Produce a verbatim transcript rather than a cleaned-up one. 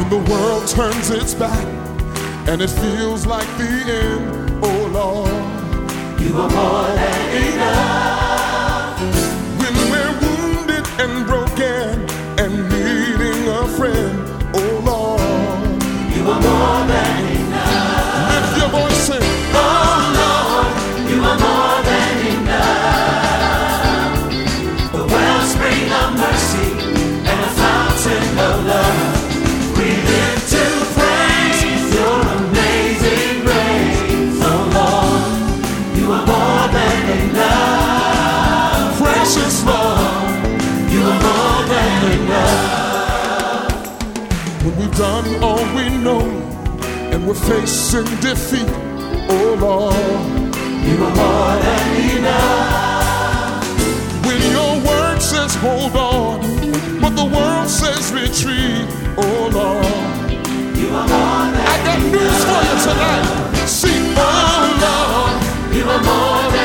When the world turns its back and it feels like the end, oh Lord, you are more than enough. When we're wounded and broken and needing a friend, oh Lord, you are more than enough. Lift your voice and sing, oh Lord, you are more than enough. The wellspring of mercy and a fountain of love. We live to praise your amazing grace, oh Lord, you are more than enough. Precious Lord, you are more than enough. When we've done all we know and we're facing defeat, oh Lord, you are more than enough. When your word says hold on, but the world says retreat, oh Lord, you are more than I got news for you tonight. See, oh Lord, you are more than